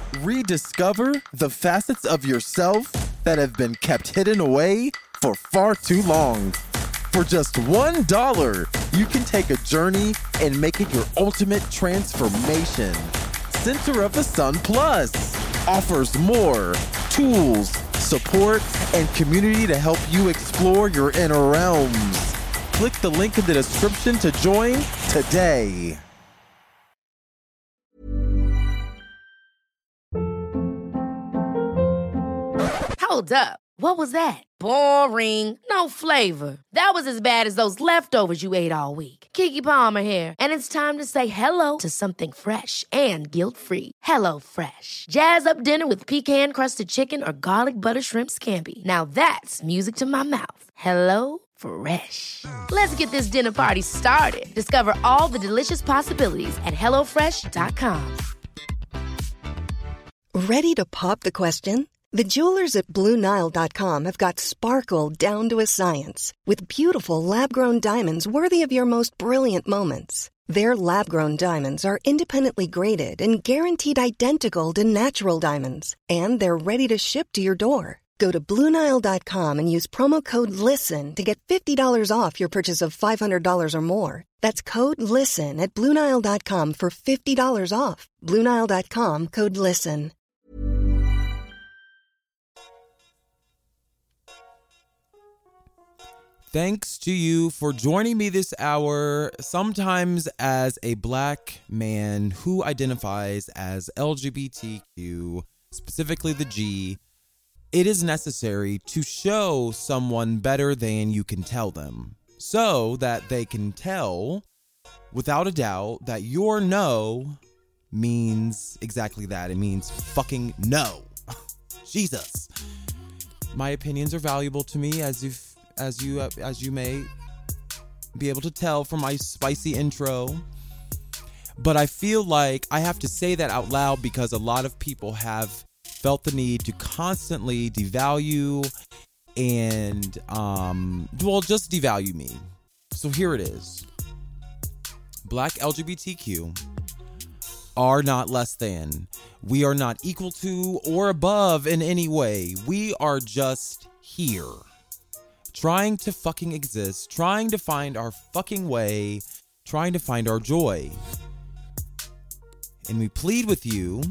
Rediscover the facets of yourself that have been kept hidden away for far too long. For just $1, you can take a journey and make it your ultimate transformation. Center of the Sun Plus offers more tools, support, and community to help you explore your inner realms. Click the link in the description to join today. Hold up. What was that? Boring. No flavor. That was as bad as those leftovers you ate all week. Keke Palmer here, and it's time to say hello to something fresh and guilt-free. Hello Fresh. Jazz up dinner with pecan-crusted chicken or garlic butter shrimp scampi. Now that's music to my mouth. Hello Fresh. Let's get this dinner party started. Discover all the delicious possibilities at hellofresh.com. Ready to pop the question? The jewelers at BlueNile.com have got sparkle down to a science with beautiful lab-grown diamonds worthy of your most brilliant moments. Their lab-grown diamonds are independently graded and guaranteed identical to natural diamonds, and they're ready to ship to your door. Go to BlueNile.com and use promo code LISTEN to get $50 off your purchase of $500 or more. That's code LISTEN at BlueNile.com for $50 off. BlueNile.com, code LISTEN. Thanks to you for joining me this hour, sometimes as a black man who identifies as LGBTQ, specifically the G. It is necessary to show someone better than you can tell them, so that they can tell, without a doubt, that your no means exactly that. It means fucking no. Jesus. My opinions are valuable to me, as you may be able to tell from my spicy intro. But I feel like I have to say that out loud because a lot of people have felt the need to constantly devalue and, just devalue me. So here it is. Black LGBTQ are not less than. We are not equal to or above in any way. We are just here. Trying to fucking exist, trying to find our fucking way, trying to find our joy. And we plead with you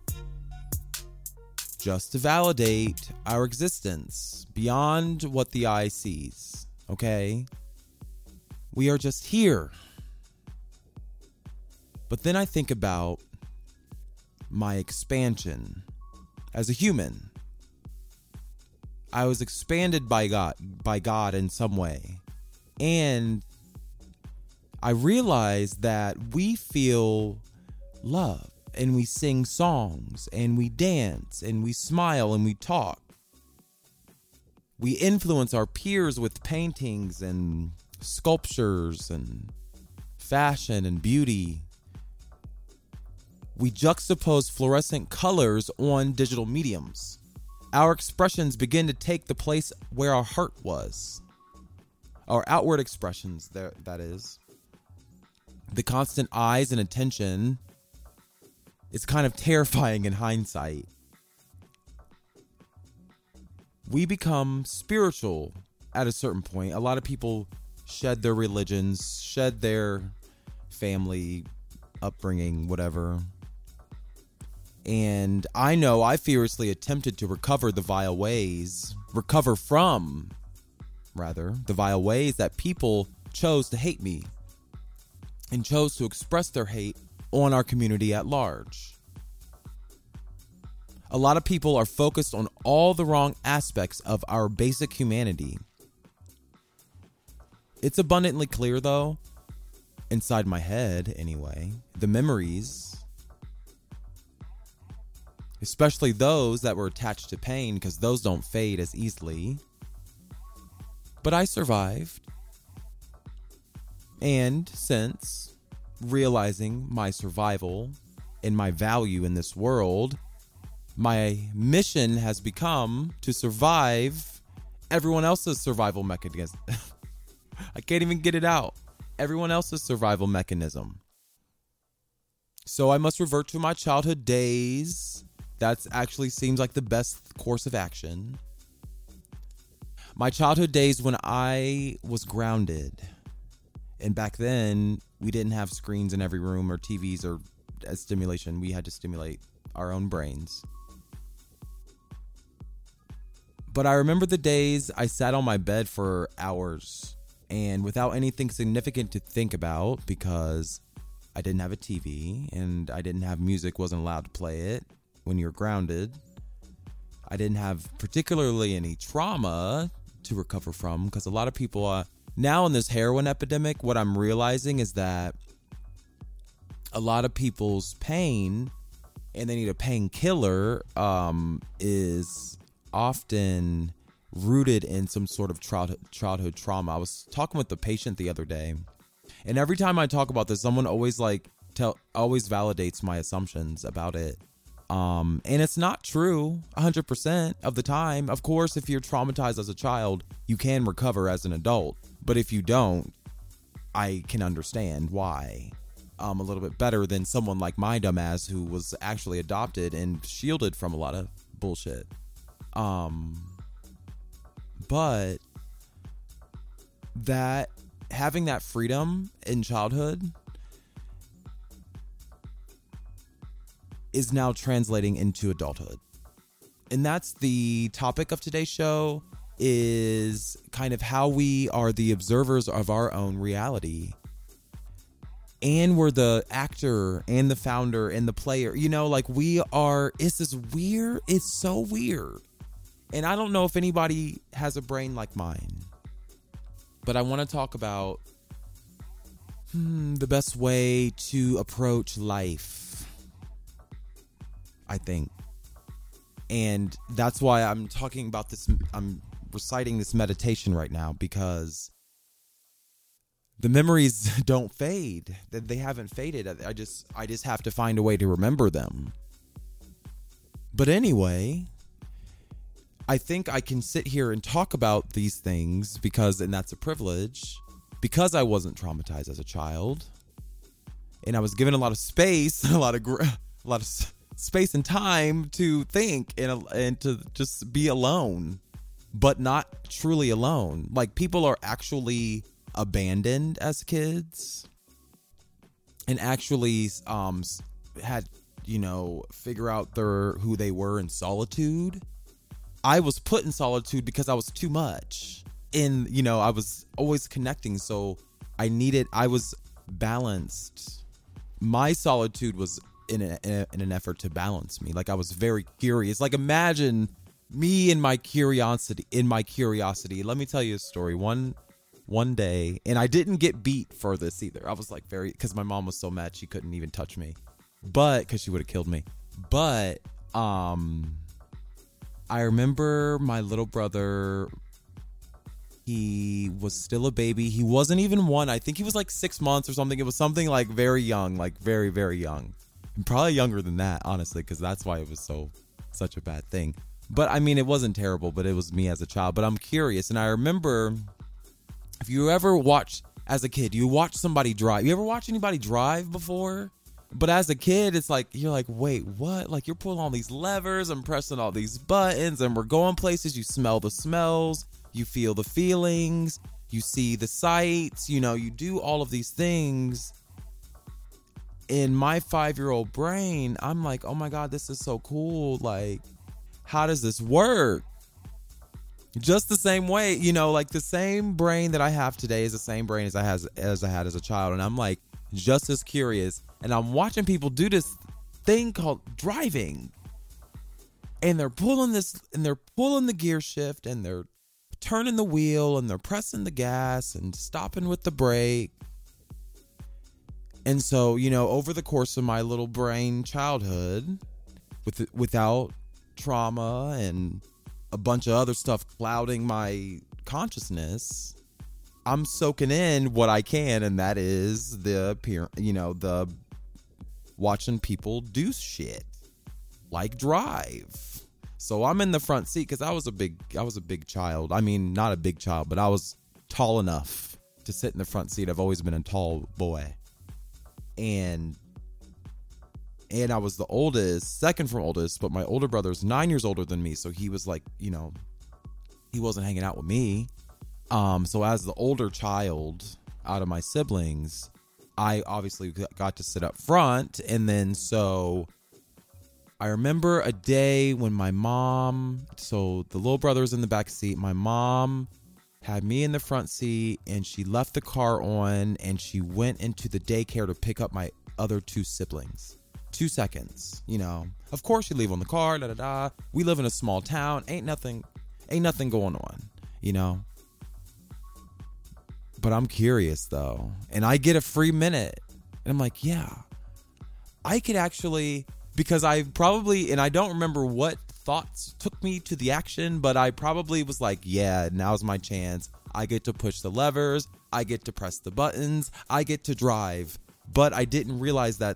just to validate our existence beyond what the eye sees, okay? We are just here. But then I think about my expansion as a human. I was expanded by God in some way. And I realized that we feel love and we sing songs and we dance and we smile and we talk. We influence our peers with paintings and sculptures and fashion and beauty. We juxtapose fluorescent colors on digital mediums. Our expressions begin to take the place where our heart was. Our outward expressions, that is. The constant eyes and attention is kind of terrifying in hindsight. We become spiritual at a certain point. A lot of people shed their religions, shed their family upbringing, whatever. And I know I fiercely attempted to recover from the vile ways that people chose to hate me and chose to express their hate on our community at large. A lot of people are focused on all the wrong aspects of our basic humanity. It's abundantly clear, though, inside my head anyway, the memories, especially those that were attached to pain, because those don't fade as easily. But I survived. And since realizing my survival and my value in this world, my mission has become to survive everyone else's survival mechanism. I can't even get it out. Everyone else's survival mechanism. So I must revert to my childhood days That's actually seems like the best course of action. My childhood days when I was grounded. And back then, we didn't have screens in every room or TVs or stimulation. We had to stimulate our own brains. But I remember the days I sat on my bed for hours and without anything significant to think about, because I didn't have a TV and I didn't have music, wasn't allowed to play it when you're grounded. I didn't have particularly any trauma to recover from, because a lot of people now in this heroin epidemic, what I'm realizing is that a lot of people's pain, and they need a painkiller, is often rooted in some sort of childhood trauma. I was talking with the patient the other day, and every time I talk about this, someone always always validates my assumptions about it. And it's not true 100% of the time. Of course, if you're traumatized as a child, you can recover as an adult. But if you don't, I can understand why a little bit better than someone like my dumbass who was actually adopted and shielded from a lot of bullshit. But that having that freedom in childhood is now translating into adulthood. And that's the topic of today's show, is kind of how we are the observers of our own reality. And we're the actor and the founder and the player. You know, like we are, it's this weird, it's so weird. And I don't know if anybody has a brain like mine, but I want to talk about the best way to approach life, I think. And that's why I'm talking about this. I'm reciting this meditation right now, because the memories don't fade. They haven't faded. I just have to find a way to remember them. But anyway, I think I can sit here and talk about these things and that's a privilege, because I wasn't traumatized as a child, and I was given a lot of space, a lot of space and time to think and to just be alone, but not truly alone. Like, people are actually abandoned as kids and actually had, figure out who they were in solitude. I was put in solitude because I was too much. And, I was always connecting, so I was balanced. My solitude was in an effort to balance me. Like, I was very curious. Like, imagine me and my curiosity. Let me tell you a story. One day, and I didn't get beat for this either. I was like because my mom was so mad she couldn't even touch me, because she would have killed me. But I remember my little brother, he was still a baby. He wasn't even one. I think he was like 6 months or something. It was something like very young, like very, very young. And probably younger than that, honestly, because that's why it was such a bad thing. But I mean, it wasn't terrible, but it was me as a child. But I'm curious. And I remember, if you ever watch as a kid, you watch somebody drive. You ever watch anybody drive before? But as a kid, it's like, you're like, wait, what? Like, you're pulling all these levers and pressing all these buttons, and we're going places. You smell the smells, you feel the feelings, you see the sights, you do all of these things. In my 5-year-old brain, I'm like, oh my God, this is so cool. Like, how does this work? Just the same way, like the same brain that I have today is the same brain as I had as a child. And I'm like, just as curious. And I'm watching people do this thing called driving. And they're pulling the gear shift, and they're turning the wheel, and they're pressing the gas and stopping with the brake. And so, over the course of my little brain childhood, without trauma and a bunch of other stuff clouding my consciousness, I'm soaking in what I can, and that is the watching people do shit like drive. So I'm in the front seat because I was a big child. I mean, not a big child, but I was tall enough to sit in the front seat. I've always been a tall boy. And And I was the oldest, second from oldest, but my older brother's 9 years older than me. So he was like, you know, he wasn't hanging out with me. So as the older child out of my siblings, I obviously got to sit up front. And then so I remember a day when my mom, so the little brother was in the back seat. My mom had me in the front seat, and she left the car on, and she went into the daycare to pick up my other two siblings. 2 seconds, you know. Of course you leave on the car, We live in a small town. Ain't nothing going on, you know. But I'm curious though, and I get a free minute, and I'm like, yeah, I could actually, because I probably, and I don't remember what thoughts took me to the action, but I probably was like, yeah, now's my chance. I get to push the levers. I get to press the buttons. I get to drive. But I didn't realize that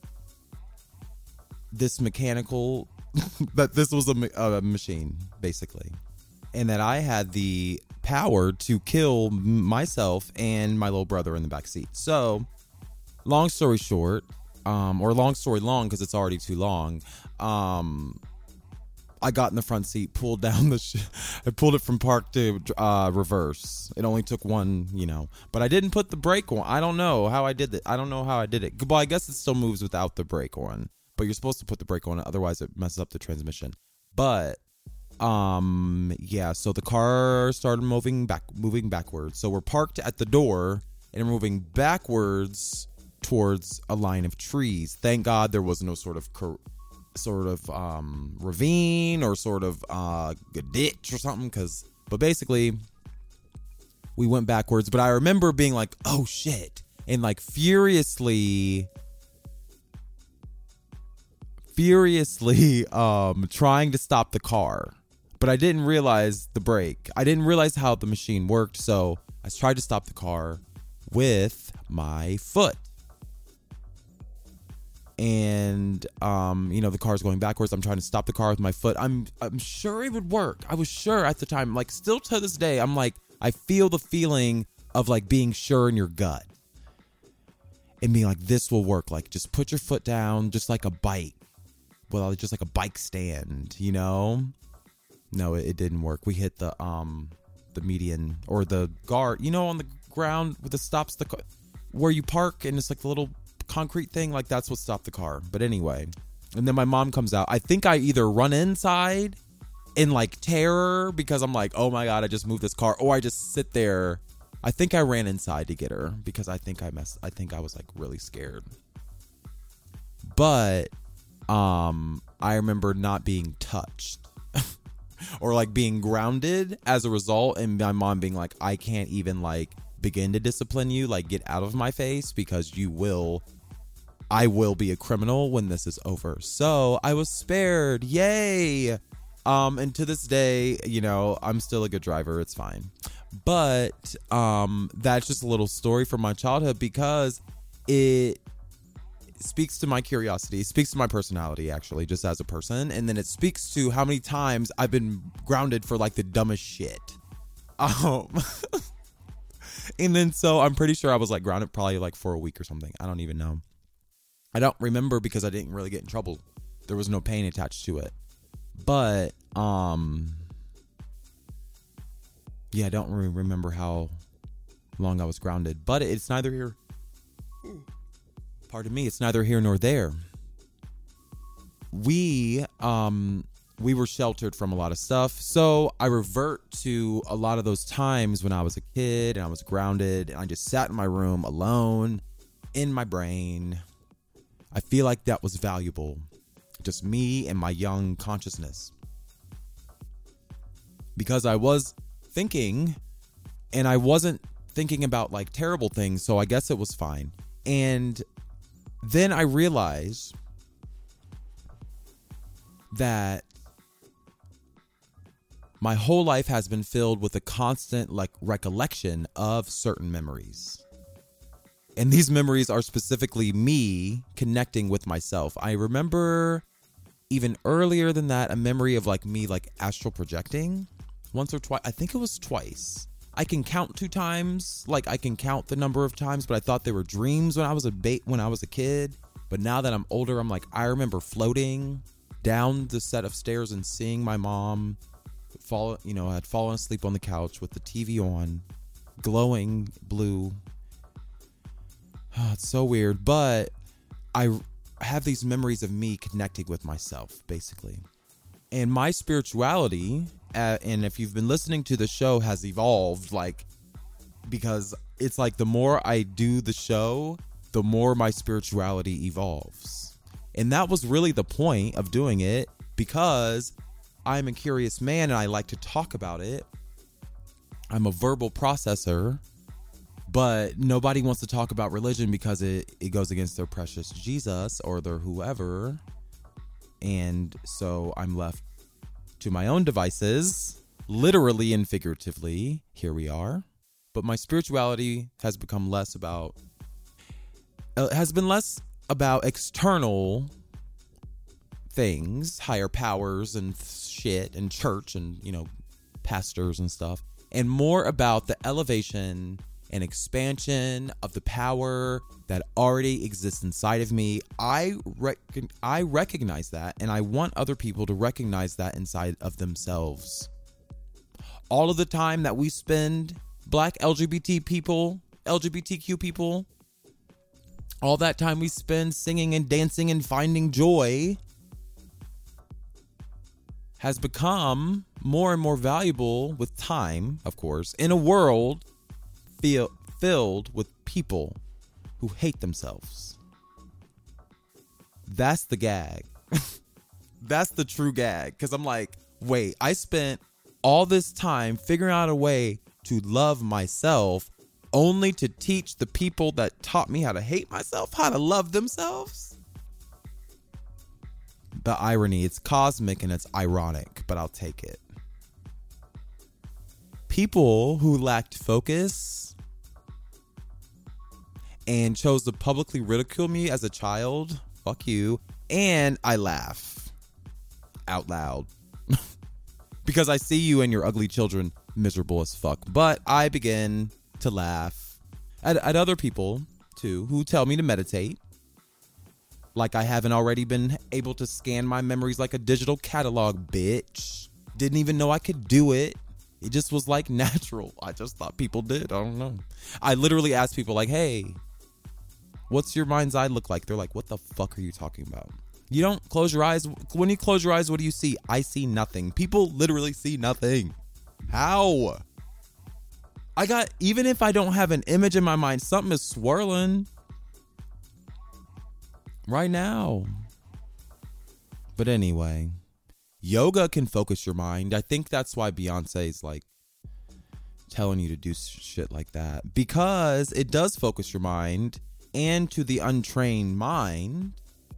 this mechanical, that this was a machine, basically. And that I had the power to kill myself and my little brother in the back seat. So, long story short, or long story long because it's already too long, I got in the front seat, pulled down I pulled it from park to reverse. It only took one, you know, but I didn't put the brake on. I don't know how I did it. Well, I guess it still moves without the brake on, but you're supposed to put the brake on, otherwise it messes up the transmission. But yeah, so the car started moving backwards. So we're parked at the door and moving backwards towards a line of trees. Thank God there was no sort of ravine or sort of a ditch or something, but basically we went backwards. But I remember being like, oh shit, and like furiously trying to stop the car, but I didn't realize the brake. I didn't realize how the machine worked, so I tried to stop the car with my foot. And, you know, the car's going backwards. I'm trying to stop the car with my foot. I'm sure it would work. I was sure at the time, like still to this day, I'm like, I feel the feeling of like being sure in your gut and being like, this will work. Like just put your foot down, just like a bike. Well, just like a bike stand, you know? No, it didn't work. We hit the median or the guard, you know, on the ground with the stops, where you park and it's like the little concrete thing, like that's what stopped the car. But anyway, and then my mom comes out. I think I either run inside in like terror because I'm like, oh my God, I just moved this car, or I just sit there. I think I ran inside to get her because I think I was like really scared. But I remember not being touched or like being grounded as a result, and my mom being like, I can't even like begin to discipline you, like get out of my face because I will be a criminal when this is over. So I was spared. Yay. And to this day, you know, I'm still a good driver. It's fine. But that's just a little story from my childhood because it speaks to my curiosity, speaks to my personality, actually, just as a person. And then it speaks to how many times I've been grounded for like the dumbest shit. And then so I'm pretty sure I was like grounded probably like for a week or something. I don't even know. I don't remember because I didn't really get in trouble. There was no pain attached to it. But, yeah, I don't really remember how long I was grounded. But it's neither here. Pardon me. It's neither here nor there. We were sheltered from a lot of stuff. So I revert to a lot of those times when I was a kid and I was grounded and I just sat in my room alone in my brain. I feel like that was valuable. Just me and my young consciousness. Because I was thinking, and I wasn't thinking about like terrible things, so I guess it was fine. And then I realized that my whole life has been filled with a constant like recollection of certain memories. And these memories are specifically me connecting with myself. I remember even earlier than that, a memory of like me like astral projecting once or twice. I think it was twice. I can count 2 times. Like I can count the number of times, but I thought they were dreams when I was a kid. But now that I'm older, I'm like, I remember floating down the set of stairs and seeing my mom had fallen asleep on the couch with the TV on, glowing blue. Oh, it's so weird. But I have these memories of me connecting with myself, basically. And my spirituality, and if you've been listening to the show, has evolved, like, because it's like the more I do the show, the more my spirituality evolves. And that was really the point of doing it, because I'm a curious man and I like to talk about it. I'm a verbal processor, but nobody wants to talk about religion because it goes against their precious Jesus or their whoever. And so I'm left to my own devices, literally and figuratively. Here we are. But my spirituality has become less about external things, higher powers and shit and church and, pastors and stuff, and more about the elevation and expansion of the power that already exists inside of me. I recognize that, and I want other people to recognize that inside of themselves. All of the time that we spend, Black LGBTQ people, all that time we spend singing and dancing and finding joy has become more and more valuable with time, of course, in a world filled with people who hate themselves. That's the gag. That's the true gag. Because I'm like, wait, I spent all this time figuring out a way to love myself only to teach the people that taught me how to hate myself how to love themselves? The irony, it's cosmic and it's ironic, but I'll take it. People who lacked focus and chose to publicly ridicule me as a child, fuck you, and I laugh out loud because I see you and your ugly children miserable as fuck. But I begin to laugh at other people too who tell me to meditate. Like I haven't already been able to scan my memories like a digital catalog, bitch. Didn't even know I could do it. It just was like natural. I just thought people did. I don't know. I literally asked people like, hey, what's your mind's eye look like? They're like, what the fuck are you talking about? You don't close your eyes. When you close your eyes, what do you see? I see nothing. People literally see nothing. How? Even if I don't have an image in my mind, something is swirling right now. But anyway, yoga can focus your mind. I think that's why Beyonce's like telling you to do shit like that, because it does focus your mind, and to the untrained mind,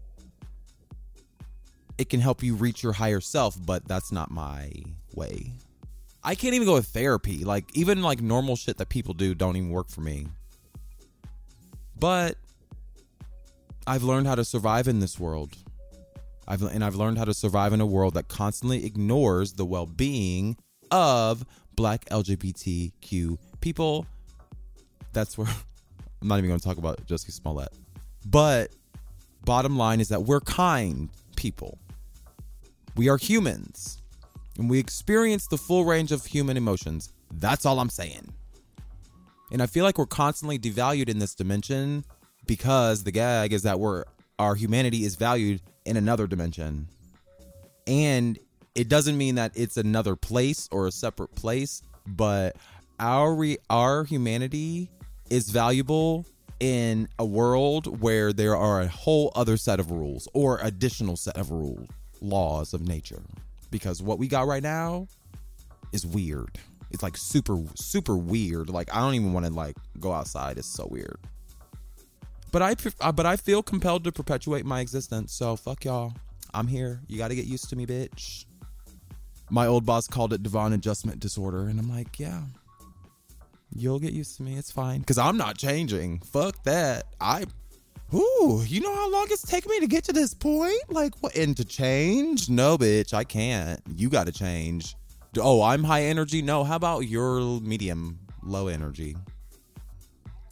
it can help you reach your higher self, but that's not my way. I can't even go with therapy. Like, even like normal shit that people do don't even work for me. But I've learned how to survive in this world. I've learned how to survive in a world that constantly ignores the well-being of Black LGBTQ people. That's where I'm not even going to talk about Jussie Smollett. But bottom line is that we're kind people. We are humans. And we experience the full range of human emotions. That's all I'm saying. And I feel like we're constantly devalued in this dimension, because the gag is that our humanity is valued in another dimension. And it doesn't mean that it's another place or a separate place, but our humanity is valuable in a world where there are a whole other set of rules or additional set of laws of nature. Because what we got right now is weird. It's like super, super weird. Like, I don't even want to like go outside. It's so weird. But I feel compelled to perpetuate my existence. So fuck y'all. I'm here. You got to get used to me, bitch. My old boss called it divine adjustment disorder. And I'm like, yeah, you'll get used to me. It's fine. Because I'm not changing. Fuck that. You know how long it's taken me to get to this point? Like, what? And to change? No, bitch, I can't. You got to change. Oh, I'm high energy? No, how about you're medium, low energy?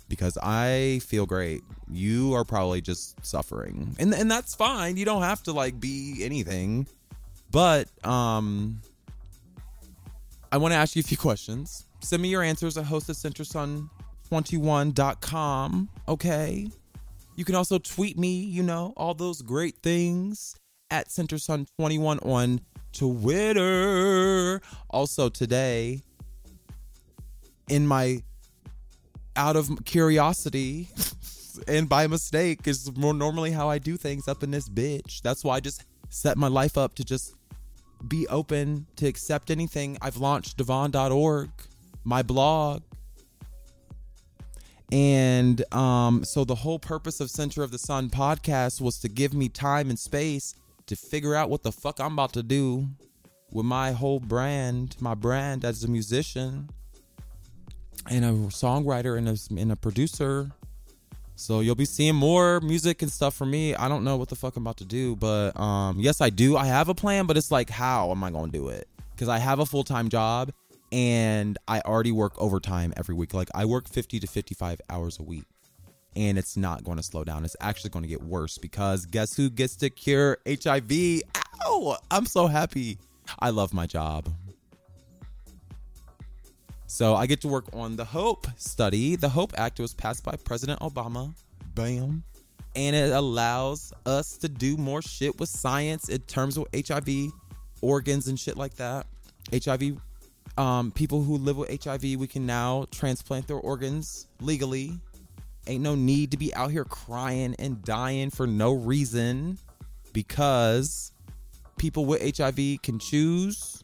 because I feel great. You are probably just suffering. And that's fine. You don't have to like be anything. But I want to ask you a few questions. Send me your answers at host@centersun21.com. Okay. You can also tweet me, all those great things at centersun21 on Twitter. Also today, in my out of curiosity and by mistake, is more normally how I do things up in this bitch. That's why I just set my life up to just be open to accept anything. I've launched Devon.org, my blog. And so the whole purpose of Center of the Sun podcast was to give me time and space to figure out what the fuck I'm about to do with my whole brand, my brand as a musician and a songwriter and a producer. So you'll be seeing more music and stuff from me. I don't know what the fuck I'm about to do, but yes, I do. I have a plan, but it's like, how am I going to do it? Because I have a full-time job and I already work overtime every week. Like I work 50 to 55 hours a week, and it's not going to slow down. It's actually going to get worse because guess who gets to cure HIV? Ow! I'm so happy. I love my job. So I get to work on the HOPE study. The HOPE Act was passed by President Obama. Bam. And it allows us to do more shit with science in terms of HIV, organs and shit like that. HIV, people who live with HIV, we can now transplant their organs legally. Ain't no need to be out here crying and dying for no reason, because people with HIV can choose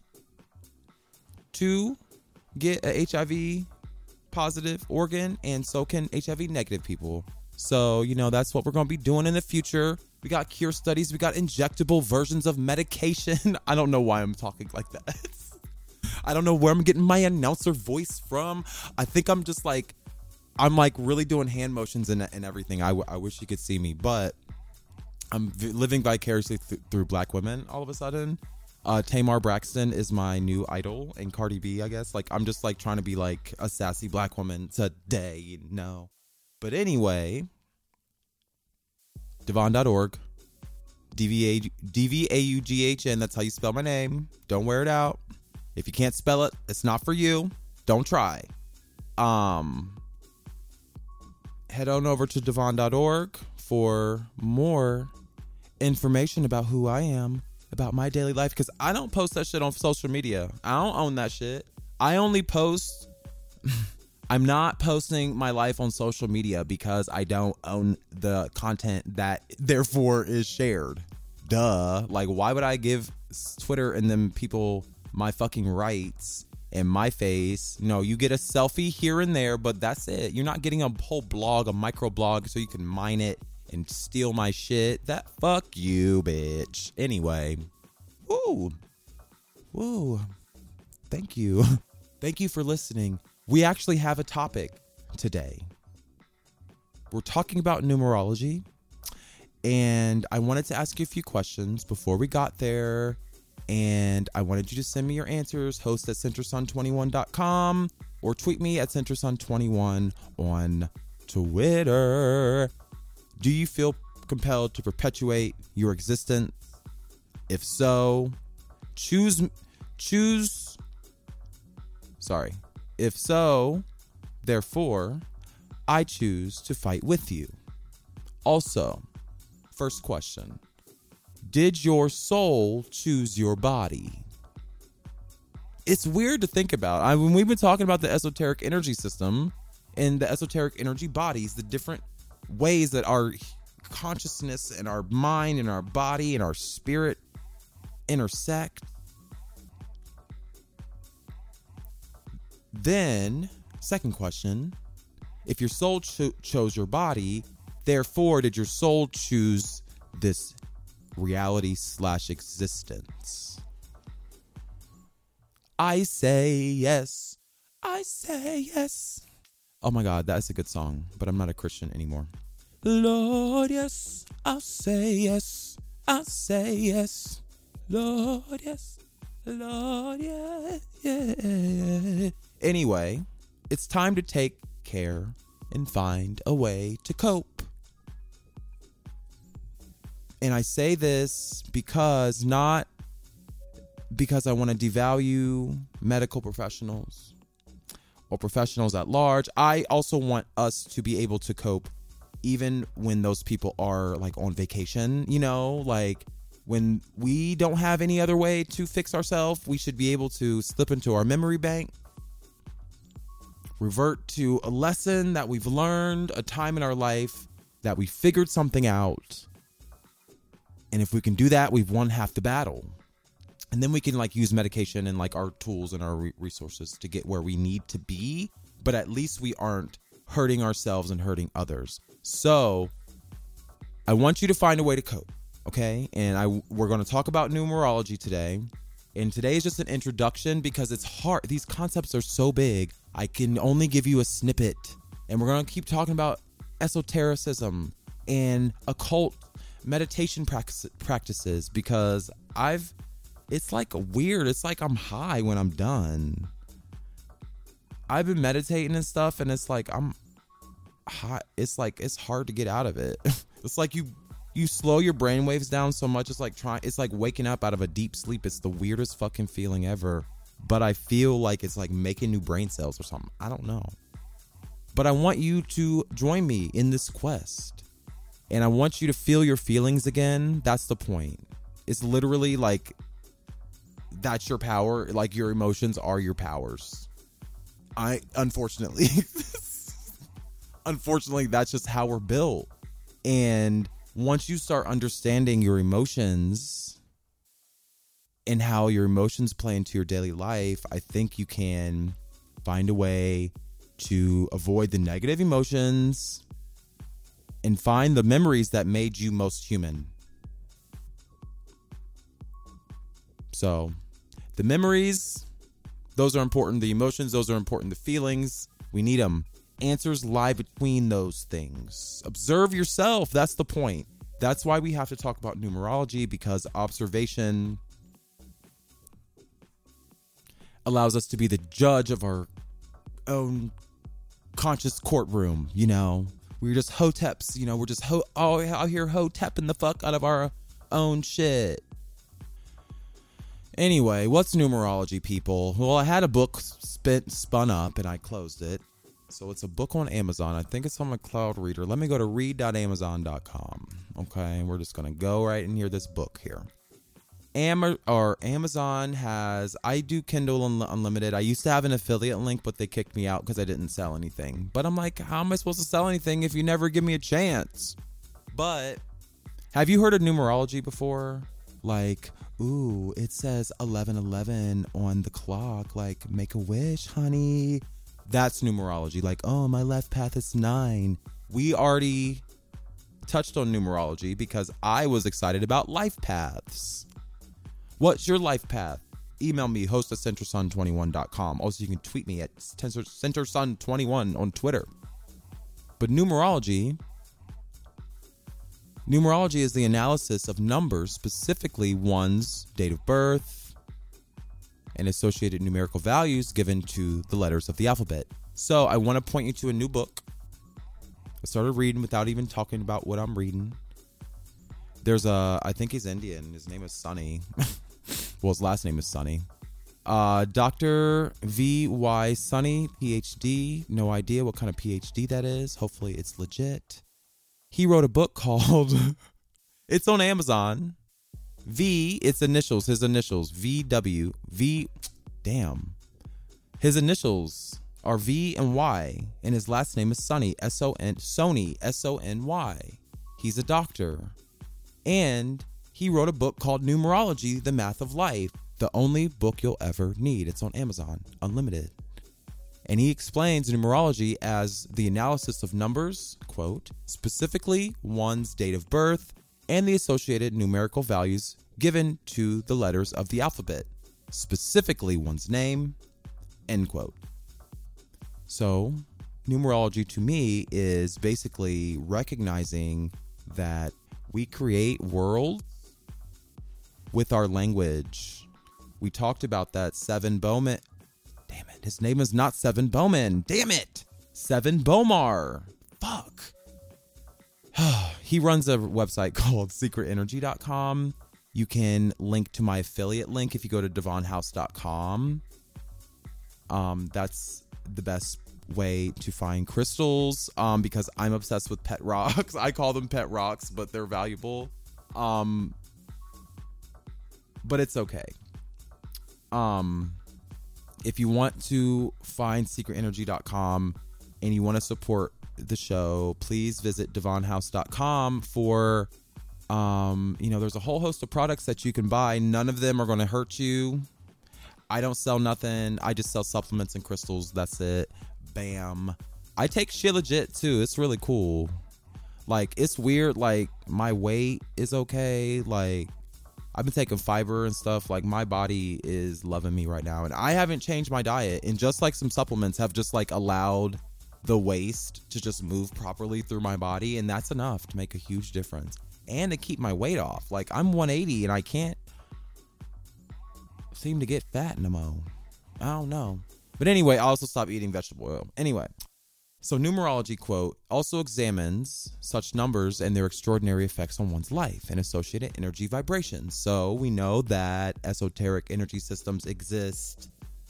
to get a HIV positive organ, and so can HIV negative people. So, that's what we're going to be doing in the future. We got cure studies. We got injectable versions of medication. I don't know why I'm talking like that. I don't know where I'm getting my announcer voice from. I think I'm just like, really doing hand motions and everything. I wish you could see me, but I'm living vicariously through black women all of a sudden. Tamar Braxton is my new idol, and Cardi B, I guess. Like, I'm just like trying to be like a sassy black woman today, But anyway, Devon.org, DVAUGHN, that's how you spell my name. Don't wear it out. If you can't spell it, it's not for you. Don't try. Head on over to Devon.org for more information about who I am, about my daily life, because I don't post that shit on social media. I don't own that shit. I only post... I'm not posting my life on social media because I don't own the content that therefore is shared. Duh. Like, why would I give Twitter and them people my fucking rights and my face? No, you get a selfie here and there, but that's it. You're not getting a whole blog, a micro blog, so you can mine it and steal my shit. That fuck you, bitch. Anyway. Woo. Thank you. Thank you for listening. We actually have a topic today. We're talking about numerology, and I wanted to ask you a few questions before we got there, and I wanted you to send me your answers, host@centersun21.com, or tweet me at centersun21 on Twitter. Do you feel compelled to perpetuate your existence? If so, If so, therefore, I choose to fight with you. Also, first question. Did your soul choose your body? It's weird to think about. When we've been talking about the esoteric energy system and the esoteric energy bodies, the different ways that our consciousness and our mind and our body and our spirit intersect. Then, second question, if your soul chose your body, therefore did your soul choose this reality/existence? I say yes. I say yes. Oh my God, that's a good song, but I'm not a Christian anymore. Lord, yes, I'll say yes. I'll say yes. Lord, yes. Lord, yeah, yeah. Anyway, it's time to take care and find a way to cope. And I say this not because I want to devalue medical professionals or professionals at large. I also want us to be able to cope even when those people are like on vacation, like when we don't have any other way to fix ourselves. We should be able to slip into our memory bank, revert to a lesson that we've learned, a time in our life that we figured something out. And if we can do that, we've won half the battle. And then we can like use medication and like our tools and our resources to get where we need to be. But at least we aren't hurting ourselves and hurting others. So I want you to find a way to cope. Okay. And we're going to talk about numerology today. And today is just an introduction because it's hard. These concepts are so big. I can only give you a snippet. And we're going to keep talking about esotericism and occult meditation practices because it's like weird. It's like I'm high when I'm done. I've been meditating and stuff, and it's like I'm high. It's like it's hard to get out of it. It's like you slow your brain waves down so much. It's like waking up out of a deep sleep. It's the weirdest fucking feeling ever. But I feel like it's like making new brain cells or something. I don't know. But I want you to join me in this quest. And I want you to feel your feelings again. That's the point. It's literally like that's your power. Like your emotions are your powers. Unfortunately, that's just how we're built. And once you start understanding your emotions and how your emotions play into your daily life, I think you can find a way to avoid the negative emotions and find the memories that made you most human. So the memories, those are important. The emotions, those are important. The feelings, we need them. Answers lie between those things. Observe yourself. That's the point. That's why we have to talk about numerology, because observation allows us to be the judge of our own conscious courtroom, We're just hoteps, we're just out here hotepping the fuck out of our own shit. Anyway, what's numerology, people? Well, I had a book spun up and I closed it. So it's a book on Amazon. I think it's on my cloud reader. Let me go to read.amazon.com. Okay, we're just going to go right in here, this book here. Amazon has, I do Kindle Unlimited. I used to have an affiliate link, but they kicked me out because I didn't sell anything. But I'm like, how am I supposed to sell anything if you never give me a chance? But have you heard of numerology before? Like, ooh, it says 11:11 on the clock. Like, make a wish, honey. That's numerology. Like, oh, my left path is 9. We already touched on numerology because I was excited about life paths. What's your life path? Email me, host@centersun21.com. Also, you can tweet me at centersun21 on Twitter. But numerology is the analysis of numbers, specifically one's date of birth and associated numerical values given to the letters of the alphabet. So I want to point you to a new book. I started reading without even talking about what I'm reading. I think he's Indian. His name is Sunny. Well, his last name is Sunny. Dr. V.Y. Sunny, PhD. No idea what kind of PhD that is. Hopefully it's legit. He wrote a book called, it's on Amazon. His initials, VW. His initials are V and Y, and his last name is Sunny, Sony, S-O-N-Y. He's a doctor. And he wrote a book called Numerology, The Math of Life, the only book you'll ever need. It's on Amazon, unlimited. And he explains numerology as the analysis of numbers, quote, specifically one's date of birth and the associated numerical values given to the letters of the alphabet, specifically one's name, end quote. So numerology to me is basically recognizing that we create worlds with our language. We talked about that. Seven Bowman. Damn it. His name is not Seven Bowman. Damn it. Seven Bomar. Fuck. He runs a website called secretenergy.com. You can link to my affiliate link if you go to devonhouse.com. That's the best way to find crystals, because I'm obsessed with pet rocks. I call them pet rocks, but they're valuable. But it's okay. If you want to find secretenergy.com and you want to support the show, please visit devonhouse.com for, there's a whole host of products that you can buy. None of them are going to hurt you. I don't sell nothing. I just sell supplements and crystals. That's it. Bam. I take shit legit too. It's really cool. Like, it's weird. Like, my weight is okay. Like, I've been taking fiber and stuff. Like, my body is loving me right now. And I haven't changed my diet. And just like some supplements have just like allowed the waste to just move properly through my body. And that's enough to make a huge difference. And to keep my weight off. Like, I'm 180 and I can't seem to get fat no more. I don't know. But anyway, I also stopped eating vegetable oil. Anyway. So numerology, quote, also examines such numbers and their extraordinary effects on one's life and associated energy vibrations. So we know that esoteric energy systems exist.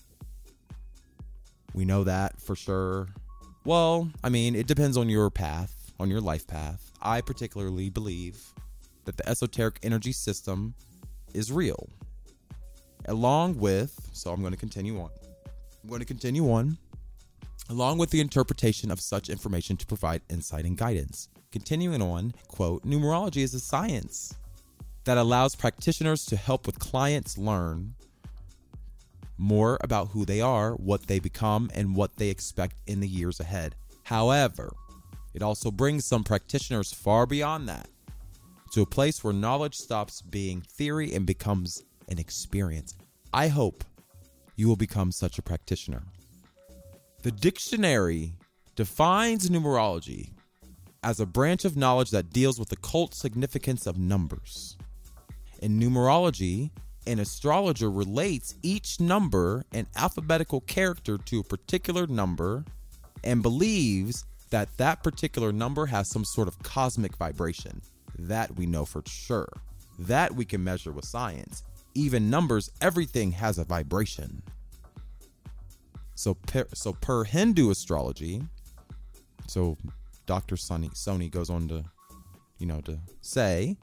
We know that for sure. Well, I mean, it depends on your path, on your life path. I particularly believe that the esoteric energy system is real. Along with, so I'm going to continue on. Along with the interpretation of such information to provide insight and guidance. Continuing on, quote, numerology is a science that allows practitioners to help with clients learn more about who they are, what they become, and what they expect in the years ahead. However, it also brings some practitioners far beyond that to a place where knowledge stops being theory and becomes an experience. I hope you will become such a practitioner. The dictionary defines numerology as a branch of knowledge that deals with the occult significance of numbers. In numerology, an astrologer relates each number and alphabetical character to a particular number and believes that that particular number has some sort of cosmic vibration. That we know for sure. That we can measure with science. Even numbers, everything has a vibration. So per Hindu astrology, so Dr. Soni goes on to, to say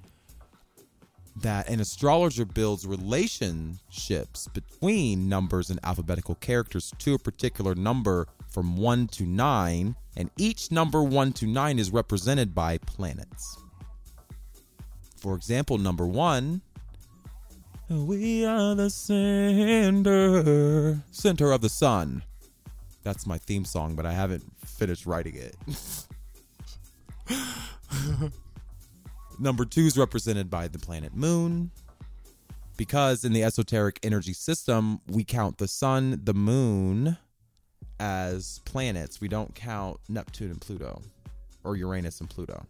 that an astrologer builds relationships between numbers and alphabetical characters to a particular number from 1 to 9, and each number 1 to 9 is represented by planets. For example, number 1, we are the center of the sun. That's my theme song, but I haven't finished writing it. Number 2 is represented by the planet Moon, because in the esoteric energy system, we count the sun, the moon as planets. We don't count Neptune and Pluto, or Uranus and Pluto.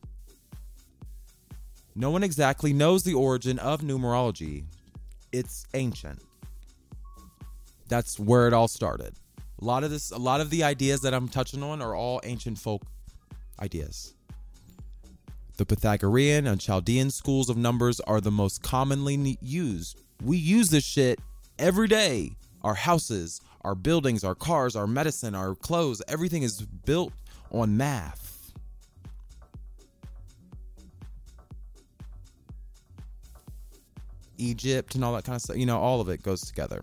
No one exactly knows the origin of numerology. It's ancient. That's where it all started. A lot of the ideas that I'm touching on are all ancient folk ideas. The Pythagorean and Chaldean schools of numbers are the most commonly used. We use this shit every day. Our houses, our buildings, our cars, our medicine, our clothes, everything is built on math. Egypt and all that kind of stuff, all of it goes together.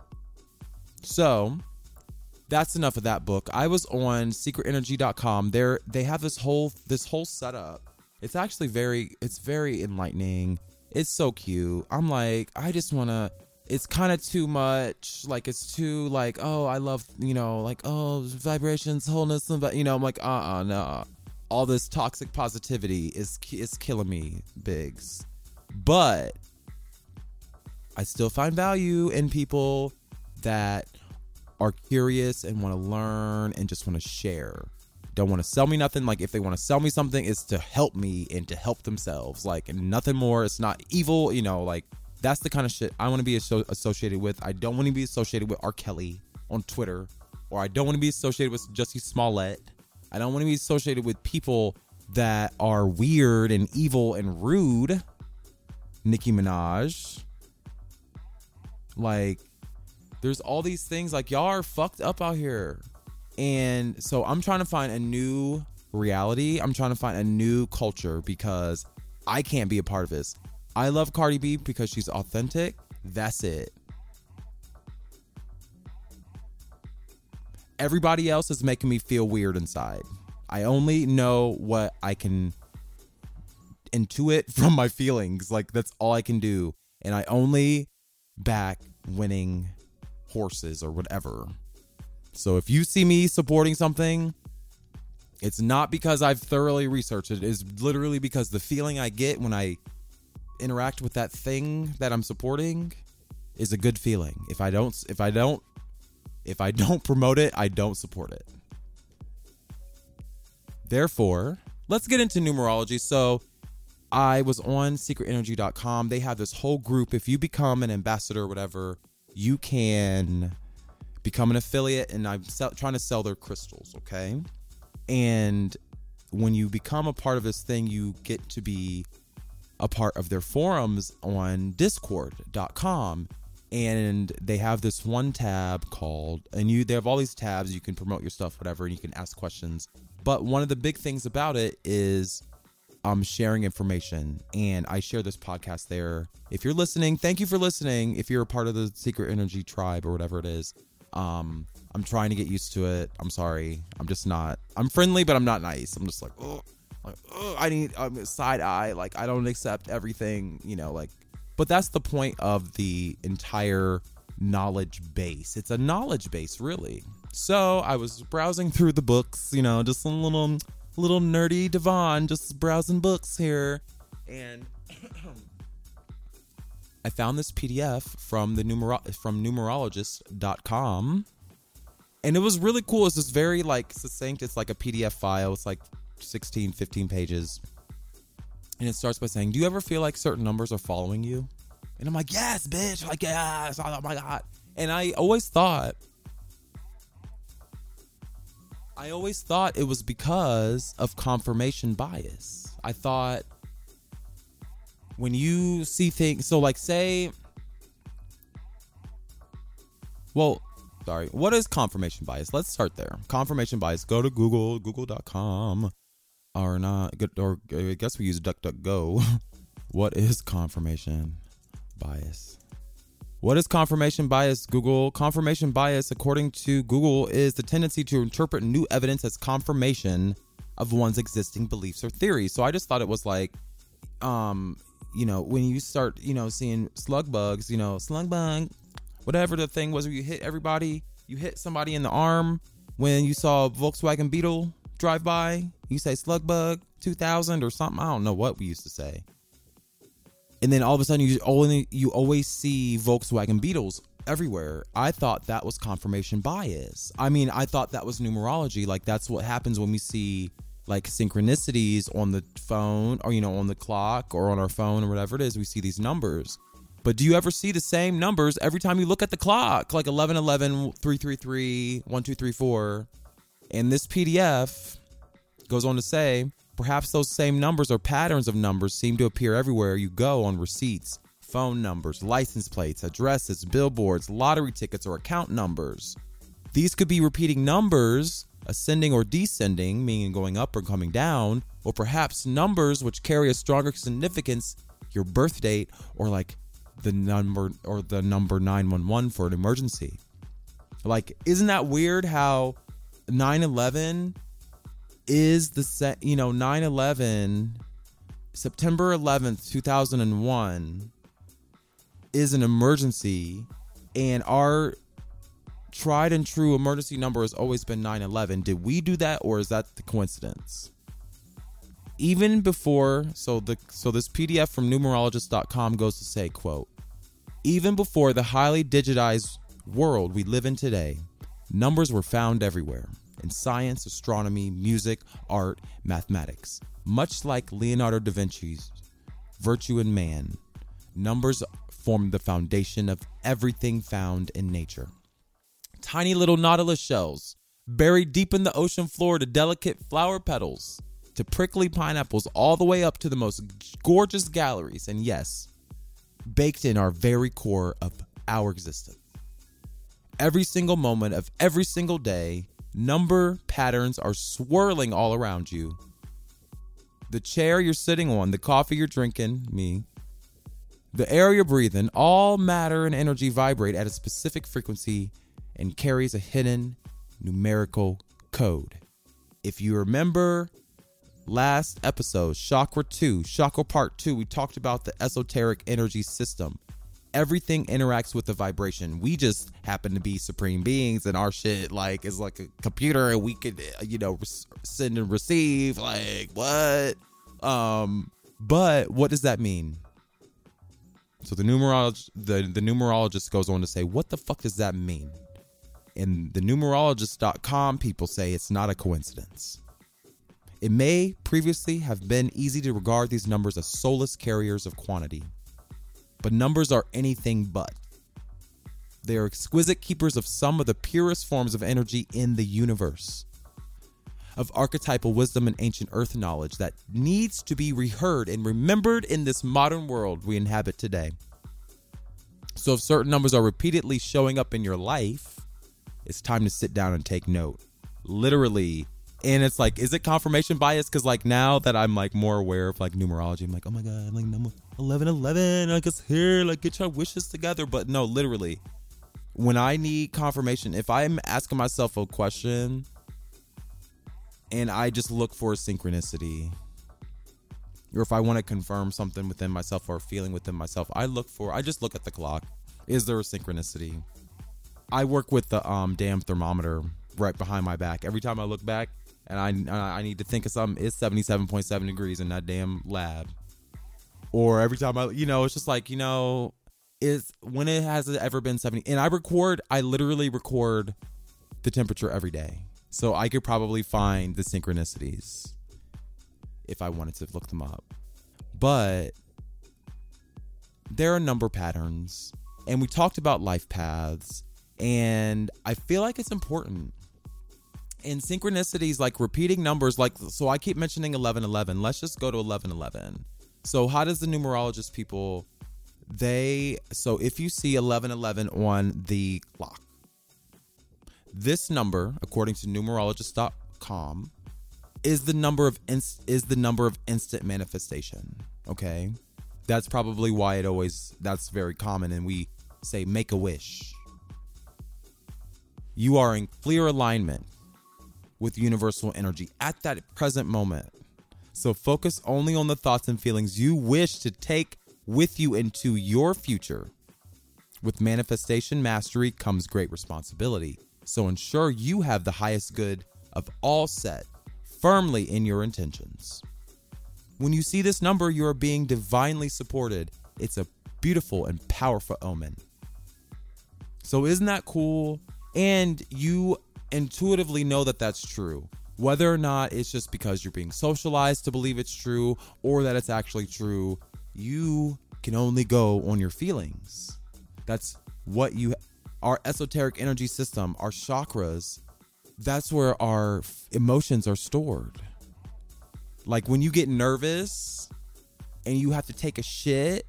So that's enough of that book. I was on secretenergy.com. They have this whole setup. It's actually very enlightening. It's so cute. I'm like, I just want to, it's kind of too much. Like, it's too like, oh, I love, vibrations, wholeness, but I'm like, no. All this toxic positivity is killing me, Biggs. But I still find value in people that are curious and want to learn and just want to share. Don't want to sell me nothing. Like, if they want to sell me something, it's to help me and to help themselves. Like, and nothing more. It's not evil, like, that's the kind of shit I want to be associated with. I don't want to be associated with R. Kelly on Twitter or I don't want to be associated with Jussie Smollett. I don't want to be associated with people that are weird and evil and rude. Nicki Minaj. Like, there's all these things, like, y'all are fucked up out here. And so I'm trying to find a new reality. I'm trying to find a new culture because I can't be a part of this. I love Cardi B because she's authentic. That's it. Everybody else is making me feel weird inside. I only know what I can intuit from my feelings. Like, that's all I can do. And I only back winning horses or whatever. So if you see me supporting something, it's not because I've thoroughly researched it. It's literally because the feeling I get when I interact with that thing that I'm supporting is a good feeling. If I don't promote it, I don't support it. Therefore, let's get into numerology. So I was on secretenergy.com. They have this whole group. If you become an ambassador or whatever, you can become an affiliate, and I'm trying to sell their crystals, okay? And when you become a part of this thing, you get to be a part of their forums on discord.com. And they have this one tab called, they have all these tabs. You can promote your stuff, whatever, and you can ask questions. But one of the big things about it is sharing information. And I share this podcast there. If you're listening, thank you for listening. If you're a part of the Secret Energy tribe or whatever it is, I'm trying to get used to it. I'm sorry. I'm friendly, but I'm not nice. I'm just like, I need side eye. Like, I don't accept everything, but that's the point of the entire knowledge base. It's a knowledge base, really. So I was browsing through the books, just a little nerdy Devon, just browsing books here. And I found this PDF from from numerologist.com. And it was really cool. It's just very succinct. It's like a PDF file. It's like 16, 15 pages. And it starts by saying, do you ever feel like certain numbers are following you? And I'm like, yes, bitch. Like, yes. Oh my God. And I always thought it was because of confirmation bias. I thought when you see things, so what is confirmation bias? Let's start there. Confirmation bias. Go to google.com. Or not, or I guess we use DuckDuckGo. What is confirmation bias? What is confirmation bias, Google? Confirmation bias, according to Google, is the tendency to interpret new evidence as confirmation of one's existing beliefs or theories. So I just thought it was like, when you start, seeing slug bugs, slug bug, whatever the thing was where you hit somebody in the arm when you saw a Volkswagen Beetle drive by, you say slug bug 2000 or something. I don't know what we used to say. And then all of a sudden you always see Volkswagen Beetles everywhere. I thought that was confirmation bias. I mean, I thought that was numerology. Like, that's what happens when we see like synchronicities on the phone or, on the clock or on our phone or whatever it is. We see these numbers. But do you ever see the same numbers every time you look at the clock? Like 1111, 333, 1234. And this PDF goes on to say, perhaps those same numbers or patterns of numbers seem to appear everywhere you go on receipts, phone numbers, license plates, addresses, billboards, lottery tickets, or account numbers. These could be repeating numbers, ascending or descending, meaning going up or coming down, or perhaps numbers which carry a stronger significance, your birth date, or like the number 911 for an emergency. Like, isn't that weird how 9/11 is 9/11, September 11th, 2001 is an emergency, and our tried and true emergency number has always been 9/11. Did we do that, or is that the coincidence? Even before, so this PDF from numerologist.com goes to say, quote, even before the highly digitized world we live in today, numbers were found everywhere. In science, astronomy, music, art, mathematics. Much like Leonardo da Vinci's Virtue in Man, numbers form the foundation of everything found in nature. tiny little nautilus shells buried deep in the ocean floor to delicate flower petals to prickly pineapples, all the way up to the most gorgeous galleries. And yes, baked in our very core of our existence. Every single moment of every single day, number patterns are swirling all around you. The chair you're sitting on, the coffee you're drinking, me, the air you're breathing, all matter and energy vibrate at a specific frequency and carries a hidden numerical code. If you remember last episode, Chakra Part 2, we talked about the esoteric energy system. Everything interacts with the vibration. We just happen to be supreme beings, and our shit like is like a computer, and we could, send and receive. Like what? But what does that mean? So the numerologist goes on to say, what the fuck does that mean? And the numerologist.com people say it's not a coincidence. It may previously have been easy to regard these numbers as soulless carriers of quantity. But numbers are anything but. They are exquisite keepers of some of the purest forms of energy in the universe, of archetypal wisdom and ancient earth knowledge that needs to be reheard and remembered in this modern world we inhabit today. So if certain numbers are repeatedly showing up in your life, it's time to sit down and take note. Literally. And it's like, is it confirmation bias? Because like now that I'm like more aware of like numerology, I'm like, oh my God, like number 1111, like it's here, like get your wishes together. But no, literally, when I need confirmation, if I'm asking myself a question and I just look for a synchronicity, or if I want to confirm something within myself or a feeling within myself, I just look at the clock. Is there a synchronicity? I work with the damn thermometer right behind my back. Every time I look back and I need to think of something, it's 77.7 degrees in that damn lab. Or every time it's just like, is when it has ever been 70. And I literally record the temperature every day. So I could probably find the synchronicities if I wanted to look them up. But there are number patterns, and we talked about life paths, and I feel like it's important. And synchronicities, like repeating numbers, like, so I keep mentioning 1111. Let's just go to 1111. So how does the numerologist people, so if you see 1111 on the clock, this number, according to numerologist.com, is the number of instant manifestation. Okay, that's probably why that's very common, and we say make a wish. You are in clear alignment with universal energy at that present moment. So focus only on the thoughts and feelings you wish to take with you into your future. With manifestation mastery comes great responsibility. So ensure you have the highest good of all set firmly in your intentions. When you see this number, you are being divinely supported. It's a beautiful and powerful omen. So isn't that cool? And you intuitively know that that's true. Whether or not it's just because you're being socialized to believe it's true or that it's actually true, you can only go on your feelings. That's what our esoteric energy system, our chakras, that's where our emotions are stored. Like when you get nervous and you have to take a shit.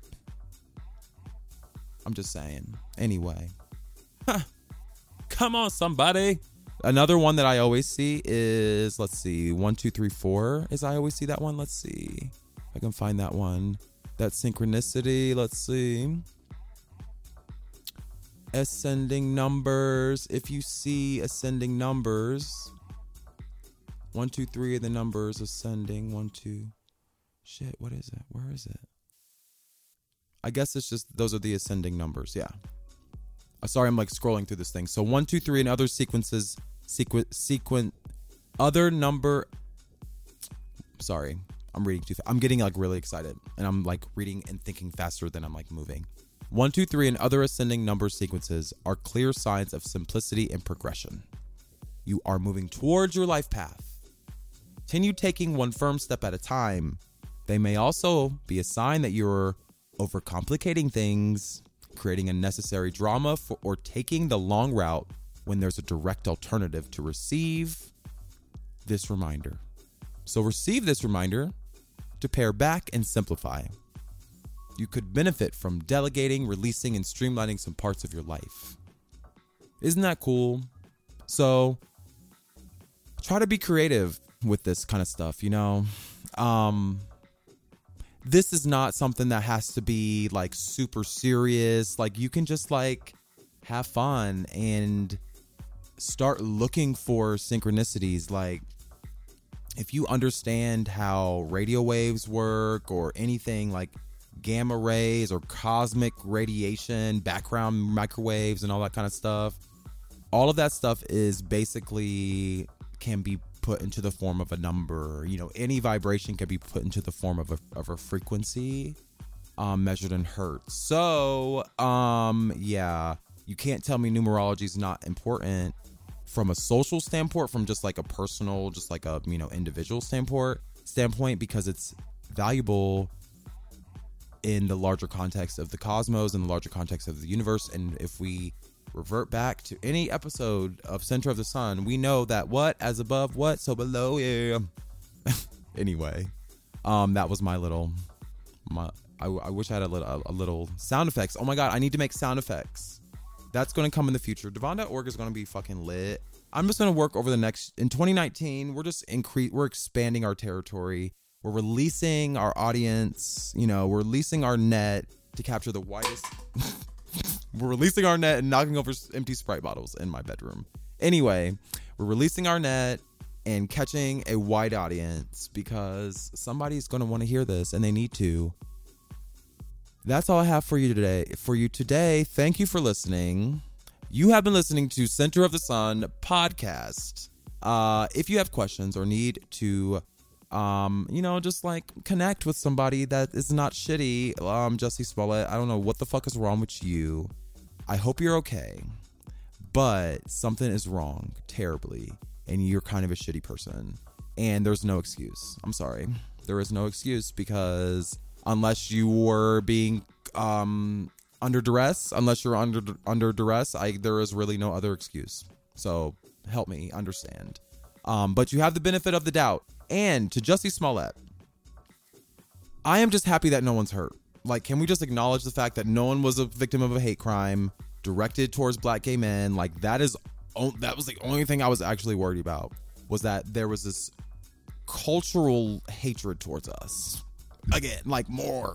I'm just saying. Anyway. Come on, somebody. Another one that I always see is, 1, 2, 3, 4. I always see that one. Let's see if I can find that one. That synchronicity. Let's see. Ascending numbers. If you see ascending numbers, 1, 2, 3 of the numbers ascending. 1, 2. Shit, what is it? Where is it? I guess it's just those are the ascending numbers. Yeah. Sorry, I'm like scrolling through this thing. So 1, 2, 3 and other sequences. Other number. Sorry, I'm reading too fast. I'm getting like really excited, and I'm like reading and thinking faster than I'm like moving. 1, 2, 3 and other ascending number sequences are clear signs of simplicity and progression. You are moving towards your life path. Continue taking one firm step at a time. They may also be a sign that you're overcomplicating things, creating unnecessary drama or taking the long route when there's a direct alternative to receive this reminder. So receive this reminder to pare back and simplify. You could benefit from delegating, releasing, and streamlining some parts of your life. Isn't that cool? So try to be creative with this kind of stuff, you know? This is not something that has to be like super serious. Like you can just like have fun and start looking for synchronicities. Like if you understand how radio waves work or anything like gamma rays or cosmic radiation, background microwaves and all that kind of stuff, all of that stuff is basically can be put into the form of a number. You know, any vibration can be put into the form of a frequency measured in hertz. So yeah, you can't tell me numerology is not important from a social standpoint, from just like a personal, just like a, you know, individual standpoint, because it's valuable in the larger context of the cosmos and the larger context of the universe. And if we revert back to any episode of Center of the Sun, we know that what as above, what so below. Yeah. Anyway, that was my little. I wish I had a little sound effects. Oh my god, I need to make sound effects. That's going to come in the future. Devon.org is going to be fucking lit. I'm just going to work over the next in 2019. We're expanding our territory. We're releasing our audience. You know, we're releasing our net to capture the widest. We're releasing our net and knocking over empty Sprite bottles in my bedroom. Anyway, we're releasing our net and catching a wide audience because somebody's going to want to hear this and they need to. That's all I have for you today. Thank you for listening. You have been listening to Center of the Sun podcast. If you have questions or need to, just like connect with somebody that is not shitty, Jussie Smollett, I don't know what the fuck is wrong with you. I hope you're okay, but something is wrong terribly, and you're kind of a shitty person, and there's no excuse. I'm sorry. There is no excuse, because unless you were being under duress, there is really no other excuse. So help me understand. But you have the benefit of the doubt. And to Jussie Smollett, I am just happy that no one's hurt. Like, can we just acknowledge the fact that no one was a victim of a hate crime directed towards black gay men? Like, that was the only thing I was actually worried about, was that there was this cultural hatred towards us. Again, more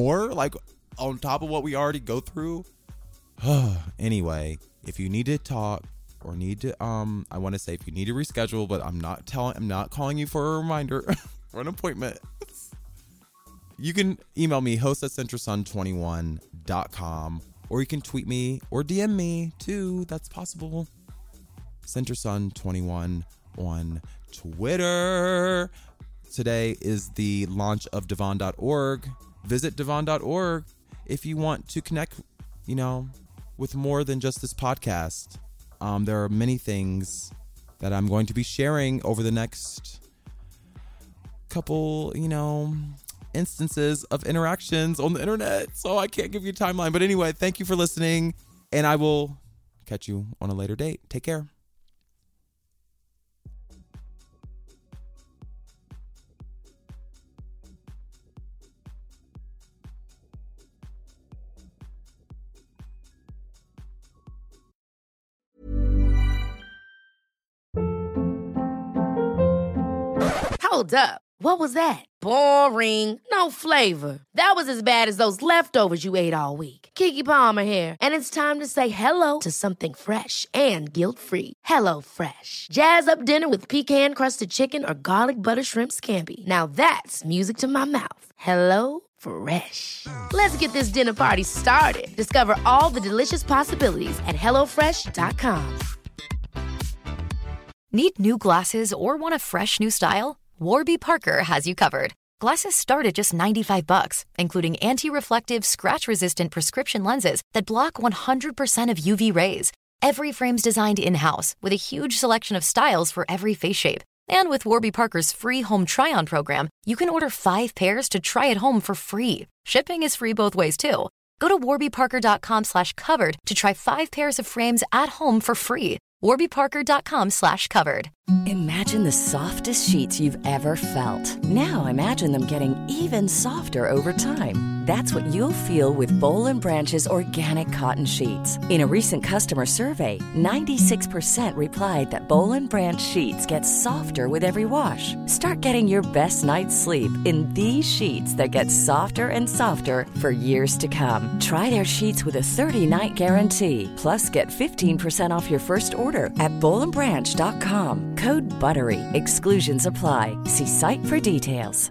on top of what we already go through. Anyway, if you need to talk or need to, I want to say if you need to reschedule, but I'm not calling you for a reminder or an appointment. You can email me, host@centersun21.com, or you can tweet me or DM me too. That's possible. CenterSun21 on Twitter. Today is the launch of Devon.org. Visit Devon.org if you want to connect, with more than just this podcast. There are many things that I'm going to be sharing over the next couple, instances of interactions on the internet. So I can't give you a timeline. But anyway, thank you for listening, and I will catch you on a later date. Take care. Hold up. What was that? Boring. No flavor. That was as bad as those leftovers you ate all week. Keke Palmer here. And it's time to say hello to something fresh and guilt-free. Hello Fresh. Jazz up dinner with pecan-crusted chicken or garlic butter shrimp scampi. Now that's music to my mouth. Hello Fresh. Let's get this dinner party started. Discover all the delicious possibilities at HelloFresh.com. Need new glasses or want a fresh new style? Warby Parker has you covered. Glasses start at just $95, including anti-reflective, scratch-resistant prescription lenses that block 100% of UV rays. Every frame's designed in-house with a huge selection of styles for every face shape. And with Warby Parker's free home try-on program, you can order 5 pairs to try at home for free. Shipping is free both ways, too. Go to warbyparker.com/covered to try 5 pairs of frames at home for free. warbyparker.com/covered. Imagine the softest sheets you've ever felt. Now imagine them getting even softer over time. That's what you'll feel with Boll & Branch's organic cotton sheets. In a recent customer survey, 96% replied that Boll & Branch sheets get softer with every wash. Start getting your best night's sleep in these sheets that get softer and softer for years to come. Try their sheets with a 30-night guarantee. Plus, get 15% off your first order at bollandbranch.com. Code BUTTERY. Exclusions apply. See site for details.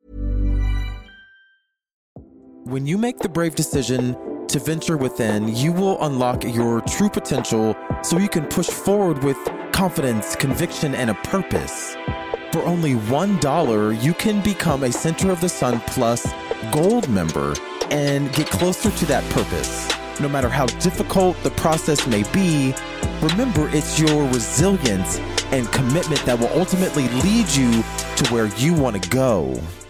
When you make the brave decision to venture within, you will unlock your true potential so you can push forward with confidence, conviction, and a purpose. For only $1, you can become a Center of the Sun Plus Gold member and get closer to that purpose. No matter how difficult the process may be, remember it's your resilience and commitment that will ultimately lead you to where you want to go.